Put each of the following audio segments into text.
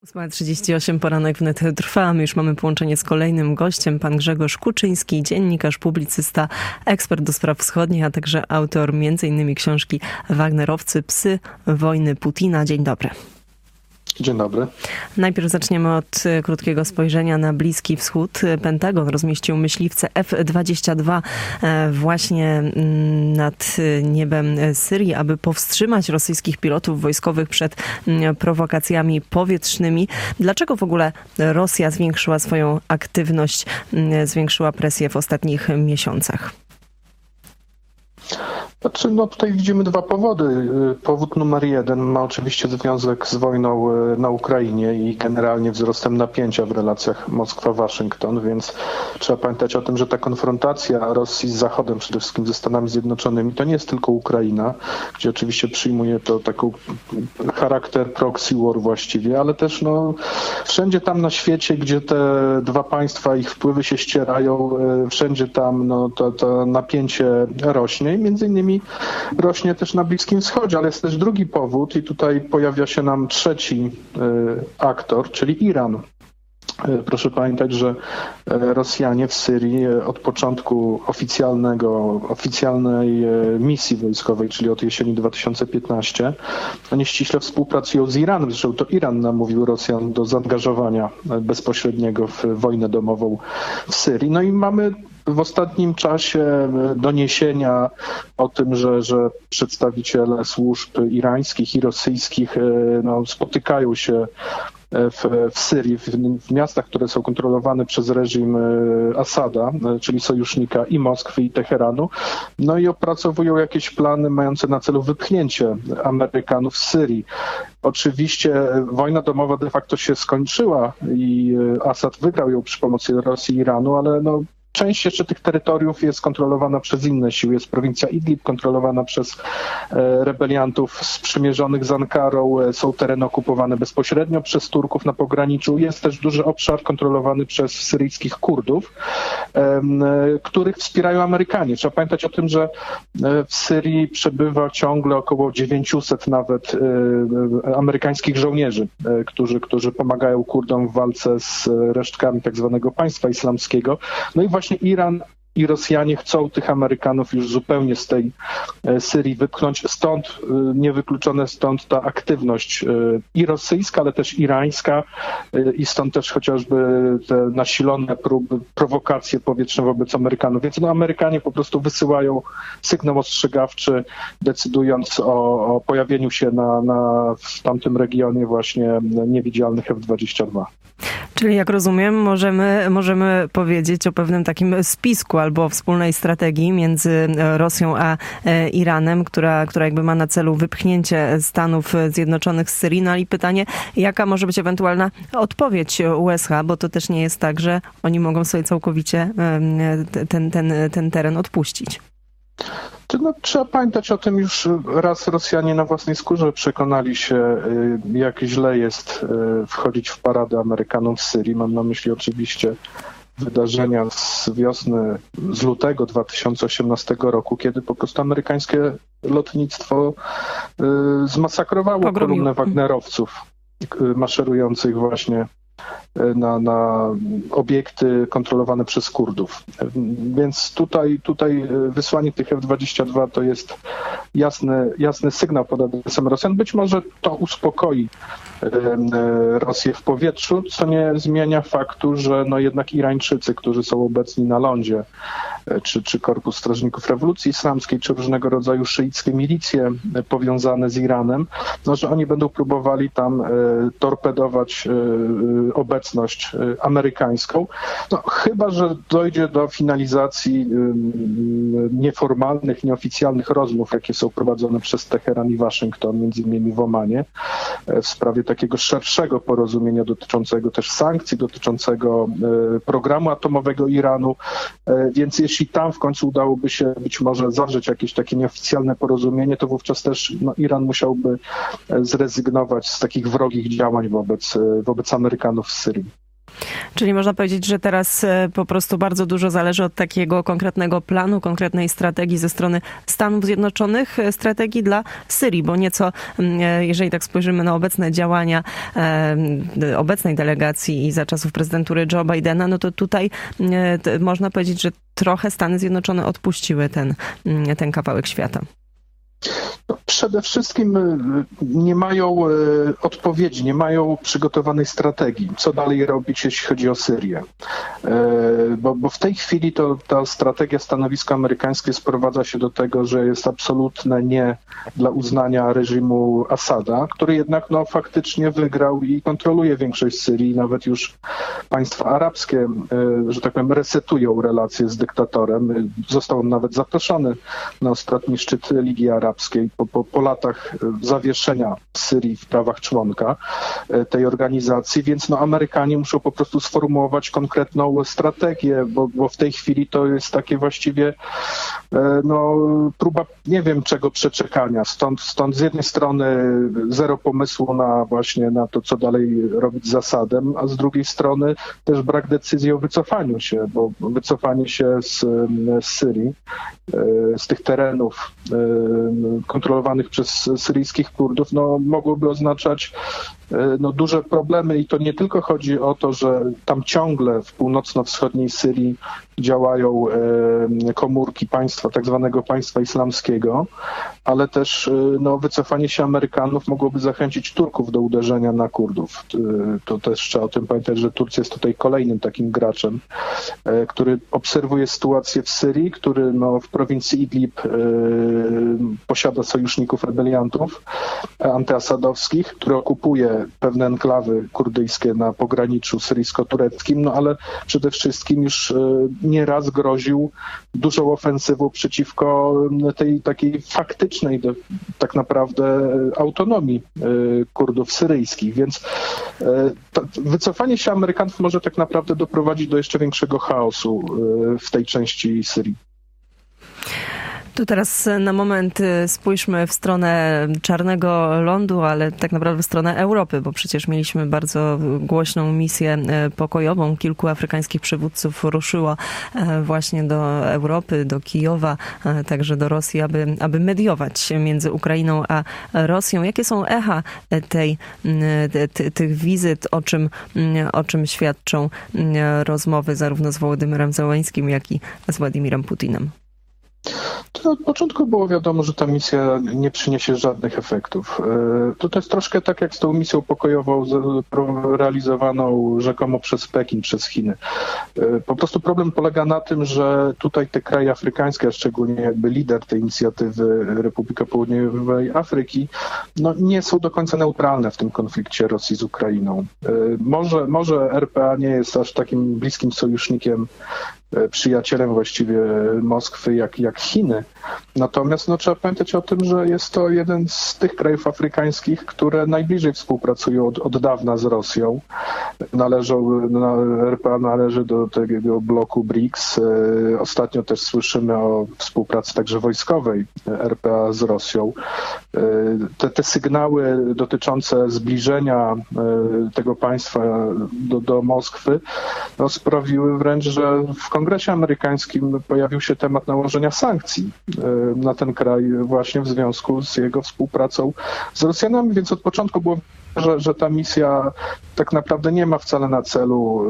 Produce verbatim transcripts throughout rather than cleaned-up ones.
ósma trzydzieści osiem, poranek wnet trwa. My już mamy połączenie z kolejnym gościem, pan Grzegorz Kuczyński, dziennikarz, publicysta, ekspert do spraw wschodnich, a także autor między innymi książki Wagnerowcy, psy wojny Putina. Dzień dobry. Dzień dobry. Najpierw zaczniemy od krótkiego spojrzenia na Bliski Wschód. Pentagon rozmieścił myśliwce F dwadzieścia dwa właśnie nad niebem Syrii, aby powstrzymać rosyjskich pilotów wojskowych przed prowokacjami powietrznymi. Dlaczego w ogóle Rosja zwiększyła swoją aktywność, zwiększyła presję w ostatnich miesiącach? Znaczy, no tutaj widzimy dwa powody. Powód numer jeden ma oczywiście związek z wojną na Ukrainie i generalnie wzrostem napięcia w relacjach Moskwa-Waszyngton, więc trzeba pamiętać o tym, że ta konfrontacja Rosji z Zachodem, przede wszystkim ze Stanami Zjednoczonymi, to nie jest tylko Ukraina, gdzie oczywiście przyjmuje to taki charakter proxy war właściwie, ale też no, wszędzie tam na świecie, gdzie te dwa państwa, ich wpływy się ścierają, wszędzie tam no, to, to napięcie rośnie i między innymi rośnie też na Bliskim Wschodzie, ale jest też drugi powód i tutaj pojawia się nam trzeci y, aktor, czyli Iran. Y, proszę pamiętać, że y, Rosjanie w Syrii y, od początku oficjalnego, oficjalnej y, misji wojskowej, czyli od jesieni dwa tysiące piętnastego, oni ściśle współpracują z Iranem. Zresztą to Iran namówił Rosjan do zaangażowania y, bezpośredniego w wojnę domową w Syrii. No i mamy w ostatnim czasie doniesienia o tym, że, że przedstawiciele służb irańskich i rosyjskich no, spotykają się w, w Syrii, w, w miastach, które są kontrolowane przez reżim Asada, czyli sojusznika i Moskwy, i Teheranu, no i opracowują jakieś plany mające na celu wypchnięcie Amerykanów z Syrii. Oczywiście wojna domowa de facto się skończyła i Asad wygrał ją przy pomocy Rosji i Iranu, ale no część jeszcze tych terytoriów jest kontrolowana przez inne siły. Jest prowincja Idlib kontrolowana przez e, rebeliantów sprzymierzonych z Ankarą. E, są tereny okupowane bezpośrednio przez Turków na pograniczu. Jest też duży obszar kontrolowany przez syryjskich Kurdów, e, e, których wspierają Amerykanie. Trzeba pamiętać o tym, że e, w Syrii przebywa ciągle około dziewięciuset nawet e, amerykańskich żołnierzy, e, którzy, którzy pomagają Kurdom w walce z resztkami tak zwanego państwa islamskiego. No i właśnie Właśnie Iran i Rosjanie chcą tych Amerykanów już zupełnie z tej Syrii wypchnąć. Stąd niewykluczone stąd ta aktywność i rosyjska, ale też irańska i stąd też chociażby te nasilone próby, prowokacje powietrzne wobec Amerykanów. Więc no, Amerykanie po prostu wysyłają sygnał ostrzegawczy, decydując o, o pojawieniu się na, na, w tamtym regionie właśnie niewidzialnych F dwadzieścia dwa. Czyli jak rozumiem, możemy, możemy powiedzieć o pewnym takim spisku albo wspólnej strategii między Rosją a Iranem, która, która jakby ma na celu wypchnięcie Stanów Zjednoczonych z Syrii. No i pytanie, jaka może być ewentualna odpowiedź U S H, bo to też nie jest tak, że oni mogą sobie całkowicie ten, ten, ten teren odpuścić. No, trzeba pamiętać o tym, już raz Rosjanie na własnej skórze przekonali się, jak źle jest wchodzić w paradę Amerykanom w Syrii. Mam na myśli oczywiście wydarzenia z wiosny, z lutego dwa tysiące osiemnastego roku, kiedy po prostu amerykańskie lotnictwo zmasakrowało Pogromił. kolumnę Wagnerowców maszerujących właśnie Na, na obiekty kontrolowane przez Kurdów. Więc tutaj, tutaj wysłanie tych F dwadzieścia dwa to jest jasny, jasny sygnał pod adresem Rosjan. Być może to uspokoi Rosję w powietrzu, co nie zmienia faktu, że no jednak Irańczycy, którzy są obecni na lądzie, czy, czy Korpus Strażników Rewolucji Islamskiej, czy różnego rodzaju szyickie milicje powiązane z Iranem, no, że oni będą próbowali tam torpedować obecność amerykańską. No, chyba że dojdzie do finalizacji nieformalnych, nieoficjalnych rozmów, jakie są prowadzone przez Teheran i Waszyngton, między innymi w Omanie, w sprawie takiego szerszego porozumienia dotyczącego też sankcji, dotyczącego programu atomowego Iranu. Więc jeśli tam w końcu udałoby się być może zawrzeć jakieś takie nieoficjalne porozumienie, to wówczas też no, Iran musiałby zrezygnować z takich wrogich działań wobec, wobec Amerykanów w Syrii. Czyli można powiedzieć, że teraz po prostu bardzo dużo zależy od takiego konkretnego planu, konkretnej strategii ze strony Stanów Zjednoczonych, strategii dla Syrii, bo nieco, jeżeli tak spojrzymy na obecne działania obecnej delegacji i za czasów prezydentury Joe Bidena, no to tutaj można powiedzieć, że trochę Stany Zjednoczone odpuściły ten, ten kawałek świata. Przede wszystkim nie mają odpowiedzi, nie mają przygotowanej strategii, co dalej robić, jeśli chodzi o Syrię. Bo, bo w tej chwili to ta strategia stanowiska amerykańskie sprowadza się do tego, że jest absolutne nie dla uznania reżimu Asada, który jednak no, faktycznie wygrał i kontroluje większość Syrii. Nawet już państwa arabskie, że tak powiem, resetują relacje z dyktatorem. Został on nawet zaproszony na ostatni szczyt Ligi Arabskiej po, po, po latach zawieszenia Syrii w prawach członka tej organizacji, więc no, Amerykanie muszą po prostu sformułować konkretną strategię, bo, bo w tej chwili to jest takie właściwie no, próba nie wiem czego przeczekania. Stąd, stąd z jednej strony zero pomysłu na właśnie na to, co dalej robić z Asadem, a z drugiej strony też brak decyzji o wycofaniu się, bo wycofanie się z, z Syrii, z tych terenów kontrolowanych przez syryjskich Kurdów, no, mogłoby oznaczać no, duże problemy i to nie tylko chodzi o to, że tam ciągle w północno-wschodniej Syrii działają e, komórki państwa, tak zwanego państwa islamskiego, ale też e, no, wycofanie się Amerykanów mogłoby zachęcić Turków do uderzenia na Kurdów. E, to też trzeba o tym pamiętać, że Turcja jest tutaj kolejnym takim graczem, e, który obserwuje sytuację w Syrii, który no, w prowincji Idlib e, posiada sojuszników rebeliantów e, antyasadowskich, który okupuje pewne enklawy kurdyjskie na pograniczu syryjsko-tureckim, no ale przede wszystkim już nieraz groził dużą ofensywą przeciwko tej takiej faktycznej tak naprawdę autonomii Kurdów syryjskich, więc wycofanie się Amerykanów może tak naprawdę doprowadzić do jeszcze większego chaosu w tej części Syrii. Tu teraz na moment spójrzmy w stronę Czarnego Lądu, ale tak naprawdę w stronę Europy, bo przecież mieliśmy bardzo głośną misję pokojową. Kilku afrykańskich przywódców ruszyło właśnie do Europy, do Kijowa, także do Rosji, aby, aby mediować między Ukrainą a Rosją. Jakie są echa tej, ty, tych wizyt, o czym, o czym świadczą rozmowy zarówno z Wołodymyrem Zełeńskim, jak i z Władimirem Putinem? To od początku było wiadomo, że ta misja nie przyniesie żadnych efektów. To, to jest troszkę tak jak z tą misją pokojową realizowaną rzekomo przez Pekin, przez Chiny. Po prostu problem polega na tym, że tutaj te kraje afrykańskie, a szczególnie jakby lider tej inicjatywy Republika Południowej Afryki, no nie są do końca neutralne w tym konflikcie Rosji z Ukrainą. Może, może R P A nie jest aż takim bliskim sojusznikiem, przyjacielem właściwie Moskwy jak, jak Chiny. Natomiast no, trzeba pamiętać o tym, że jest to jeden z tych krajów afrykańskich, które najbliżej współpracują od, od dawna z Rosją. Należą, na, R P A należy do tego bloku B R I C S. Ostatnio też słyszymy o współpracy także wojskowej R P A z Rosją. Te, te sygnały dotyczące zbliżenia tego państwa do, do Moskwy no, sprawiły wręcz, że w Kongresie amerykańskim pojawił się temat nałożenia sankcji na ten kraj właśnie w związku z jego współpracą z Rosjanami, więc od początku było, że, że ta misja tak naprawdę nie ma wcale na celu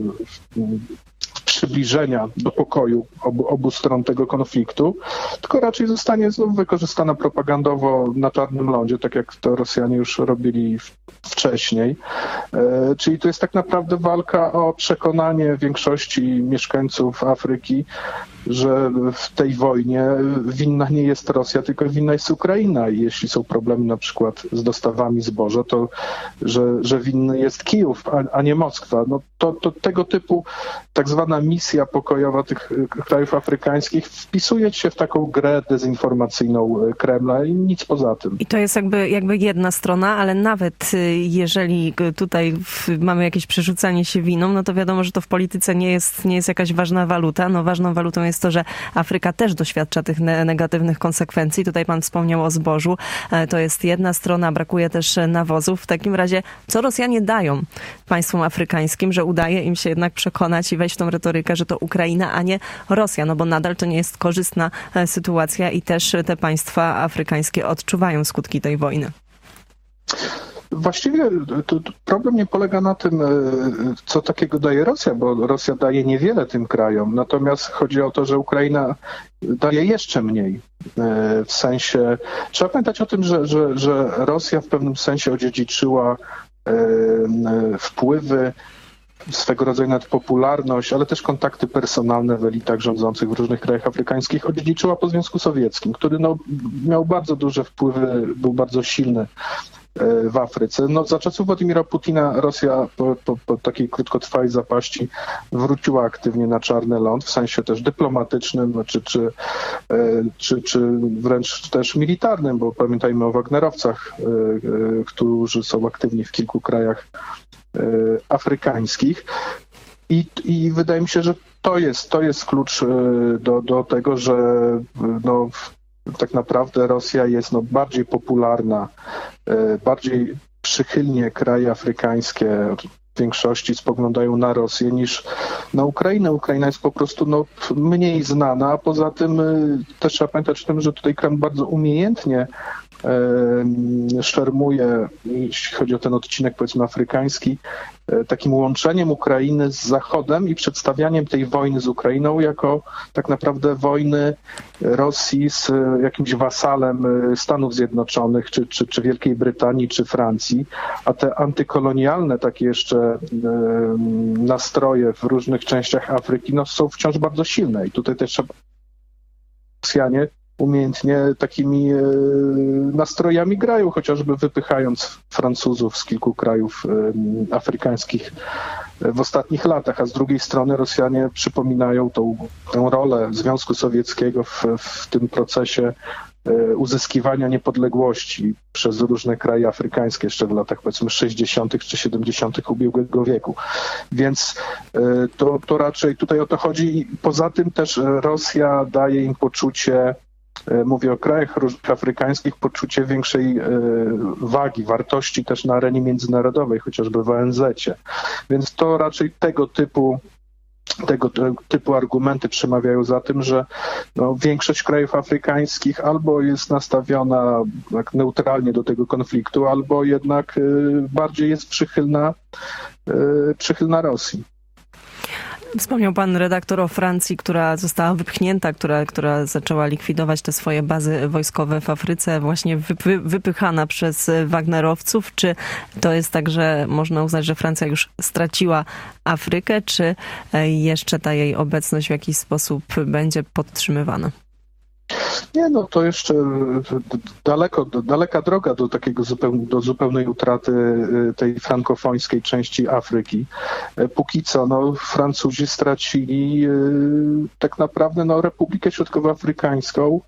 przybliżenia do pokoju obu, obu stron tego konfliktu, tylko raczej zostanie znów wykorzystana propagandowo na Czarnym Lądzie, tak jak to Rosjanie już robili w, wcześniej. E, czyli to jest tak naprawdę walka o przekonanie większości mieszkańców Afryki, że w tej wojnie winna nie jest Rosja, tylko winna jest Ukraina. I jeśli są problemy na przykład z dostawami zboża, to że, że winny jest Kijów, a, a nie Moskwa. No to, to tego typu tak zwana misja pokojowa tych krajów afrykańskich wpisuje się w taką grę dezinformacyjną Kremla i nic poza tym. I to jest jakby, jakby jedna strona, ale nawet jeżeli tutaj mamy jakieś przerzucanie się winą, no to wiadomo, że to w polityce nie jest, nie jest jakaś ważna waluta. No ważną walutą jest jest to, że Afryka też doświadcza tych negatywnych konsekwencji. Tutaj pan wspomniał o zbożu. To jest jedna strona, brakuje też nawozów. W takim razie, co Rosjanie dają państwom afrykańskim, że udaje im się jednak przekonać i wejść w tą retorykę, że to Ukraina, a nie Rosja, no bo nadal to nie jest korzystna sytuacja i też te państwa afrykańskie odczuwają skutki tej wojny. Właściwie to, to problem nie polega na tym, co takiego daje Rosja, bo Rosja daje niewiele tym krajom. Natomiast chodzi o to, że Ukraina daje jeszcze mniej. W sensie, trzeba pamiętać o tym, że, że, że Rosja w pewnym sensie odziedziczyła wpływy, swego rodzaju nawet popularność, ale też kontakty personalne w elitach rządzących w różnych krajach afrykańskich odziedziczyła po Związku Sowieckim, który no, miał bardzo duże wpływy, był bardzo silny w Afryce. No, za czasów Władimira Putina Rosja po, po, po takiej krótkotrwałej zapaści wróciła aktywnie na czarny ląd, w sensie też dyplomatycznym, czy, czy, czy, czy wręcz też militarnym, bo pamiętajmy o Wagnerowcach, którzy są aktywni w kilku krajach afrykańskich. I, i wydaje mi się, że to jest, to jest klucz do, do tego, że no, tak naprawdę Rosja jest no, bardziej popularna, bardziej przychylnie kraje afrykańskie w większości spoglądają na Rosję niż na Ukrainę. Ukraina jest po prostu no, mniej znana, a poza tym też trzeba pamiętać o tym, że tutaj Kreml bardzo umiejętnie szermuje, jeśli chodzi o ten odcinek powiedzmy afrykański, takim łączeniem Ukrainy z Zachodem i przedstawianiem tej wojny z Ukrainą jako tak naprawdę wojny Rosji z jakimś wasalem Stanów Zjednoczonych, czy, czy, czy Wielkiej Brytanii, czy Francji, a te antykolonialne takie jeszcze nastroje w różnych częściach Afryki no, są wciąż bardzo silne i tutaj też trzeba Rosjanie umiejętnie takimi nastrojami grają, chociażby wypychając Francuzów z kilku krajów afrykańskich w ostatnich latach, a z drugiej strony Rosjanie przypominają tą, tę rolę Związku Sowieckiego w, w tym procesie uzyskiwania niepodległości przez różne kraje afrykańskie jeszcze w latach powiedzmy sześćdziesiątych czy siedemdziesiątych ubiegłego wieku. Więc to, to raczej tutaj o to chodzi. Poza tym też Rosja daje im poczucie, mówię o krajach afrykańskich, poczucie większej wagi, wartości też na arenie międzynarodowej, chociażby w O N Z-cie. Więc to raczej tego typu Tego typu argumenty przemawiają za tym, że no, większość krajów afrykańskich albo jest nastawiona tak neutralnie do tego konfliktu, albo jednak y, bardziej jest przychylna, y, przychylna Rosji. Wspomniał pan redaktor o Francji, która została wypchnięta, która, która zaczęła likwidować te swoje bazy wojskowe w Afryce, właśnie wypy, wypychana przez Wagnerowców. Czy to jest tak, że można uznać, że Francja już straciła Afrykę, czy jeszcze ta jej obecność w jakiś sposób będzie podtrzymywana? Nie, no to jeszcze daleko, daleka droga do takiego zupełnie, do zupełnej utraty tej frankofońskiej części Afryki. Póki co, no, Francuzi stracili tak naprawdę no, Republikę Środkowoafrykańską,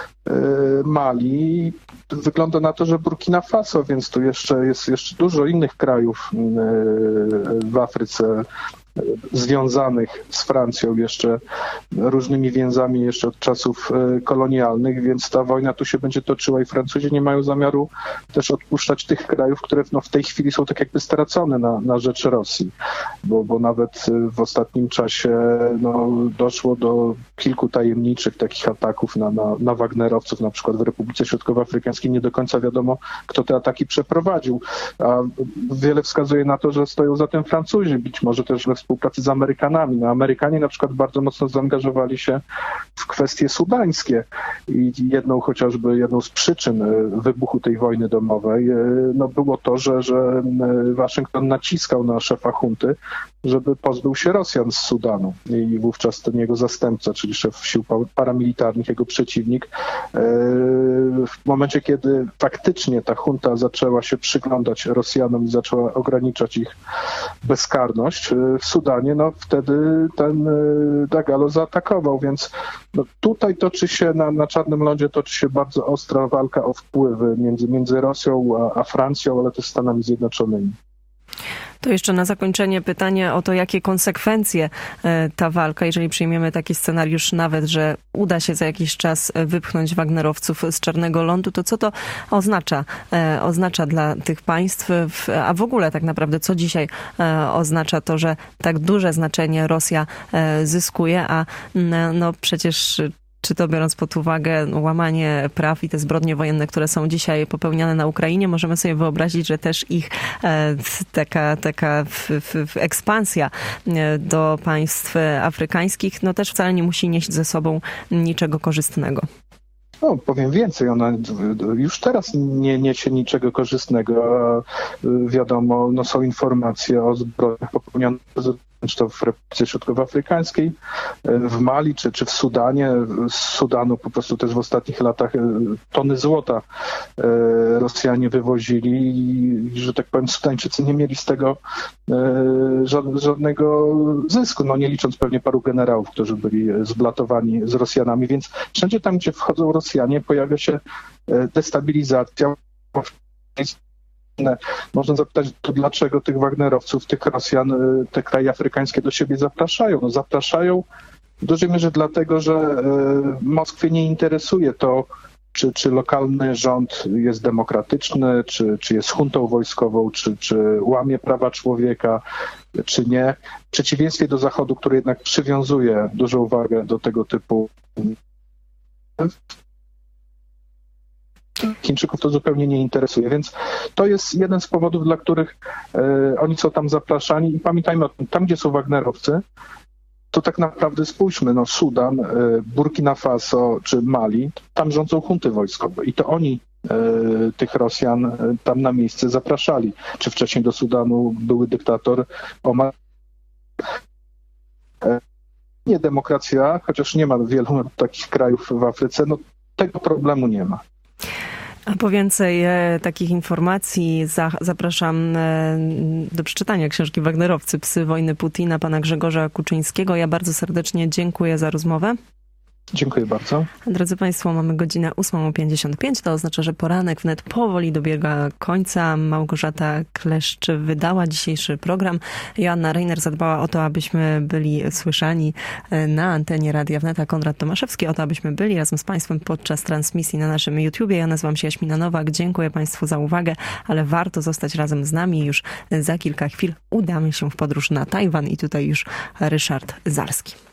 Mali. Wygląda na to, że Burkina Faso, więc tu jeszcze jest jeszcze dużo innych krajów w Afryce związanych z Francją jeszcze różnymi więzami jeszcze od czasów kolonialnych, więc ta wojna tu się będzie toczyła i Francuzi nie mają zamiaru też odpuszczać tych krajów, które no w tej chwili są tak jakby stracone na, na rzecz Rosji, bo, bo nawet w ostatnim czasie no, doszło do kilku tajemniczych takich ataków na, na, na Wagnerowców, na przykład w Republice Środkowoafrykańskiej nie do końca wiadomo, kto te ataki przeprowadził, a wiele wskazuje na to, że stoją za tym Francuzi, być może też we współpracy z Amerykanami. No, Amerykanie na przykład bardzo mocno zaangażowali się w kwestie sudańskie i jedną chociażby, jedną z przyczyn wybuchu tej wojny domowej no, było to, że, że Waszyngton naciskał na szefa junty, żeby pozbył się Rosjan z Sudanu i wówczas ten jego zastępca, czyli szef sił paramilitarnych, jego przeciwnik, w momencie, kiedy faktycznie ta junta zaczęła się przyglądać Rosjanom i zaczęła ograniczać ich bezkarność w Sudanie, no wtedy ten Dagalo zaatakował, więc no, tutaj toczy się, na, na Czarnym Lądzie toczy się bardzo ostra walka o wpływy między, między Rosją a, a Francją, ale też Stanami Zjednoczonymi. To jeszcze na zakończenie pytanie o to, jakie konsekwencje ta walka, jeżeli przyjmiemy taki scenariusz nawet, że uda się za jakiś czas wypchnąć Wagnerowców z Czarnego Lądu, to co to oznacza, oznacza dla tych państw, a w ogóle tak naprawdę co dzisiaj oznacza to, że tak duże znaczenie Rosja zyskuje, a no przecież czy to biorąc pod uwagę łamanie praw i te zbrodnie wojenne, które są dzisiaj popełniane na Ukrainie, możemy sobie wyobrazić, że też ich e, taka, taka w, w, w ekspansja do państw afrykańskich, no też wcale nie musi nieść ze sobą niczego korzystnego. No, powiem więcej, ona już teraz nie niesie niczego korzystnego. Wiadomo, no są informacje o zbrodniach popełnionych czy to w Republice Środkowoafrykańskiej, w Mali, czy, czy w Sudanie. Z Sudanu po prostu też w ostatnich latach tony złota Rosjanie wywozili i, że tak powiem, Sudańczycy nie mieli z tego żadnego zysku, no nie licząc pewnie paru generałów, którzy byli zblatowani z Rosjanami, więc wszędzie tam, gdzie wchodzą Rosjanie, pojawia się destabilizacja. Można zapytać, to dlaczego tych Wagnerowców, tych Rosjan, te kraje afrykańskie do siebie zapraszają? No zapraszają w dużej mierze dlatego, że Moskwie nie interesuje to, czy, czy lokalny rząd jest demokratyczny, czy, czy jest juntą wojskową, czy, czy łamie prawa człowieka, czy nie. W przeciwieństwie do Zachodu, który jednak przywiązuje dużą wagę do tego typu Chińczyków to zupełnie nie interesuje, więc to jest jeden z powodów, dla których e, oni są tam zapraszani i pamiętajmy o tym, tam gdzie są Wagnerowcy, to tak naprawdę spójrzmy, no Sudan, e, Burkina Faso czy Mali, tam rządzą junty wojskowe i to oni e, tych Rosjan e, tam na miejsce zapraszali. Czy wcześniej do Sudanu były dyktator Omar. E, nie demokracja, chociaż nie ma wielu takich krajów w Afryce, no tego problemu nie ma. A po więcej e, takich informacji za, zapraszam e, do przeczytania książki Wagnerowcy, Psy wojny Putina, pana Grzegorza Kuczyńskiego. Ja bardzo serdecznie dziękuję za rozmowę. Dziękuję bardzo. Drodzy Państwo, mamy godzinę ósma pięćdziesiąt pięć. To oznacza, że poranek wnet powoli dobiega końca. Małgorzata Kleszcz wydała dzisiejszy program. Joanna Reiner zadbała o to, abyśmy byli słyszani na antenie Radia Wnet, a Konrad Tomaszewski o to, abyśmy byli razem z Państwem podczas transmisji na naszym YouTubie. Ja nazywam się Jaśmina Nowak. Dziękuję Państwu za uwagę, ale warto zostać razem z nami. Już za kilka chwil udamy się w podróż na Tajwan i tutaj już Ryszard Zalski.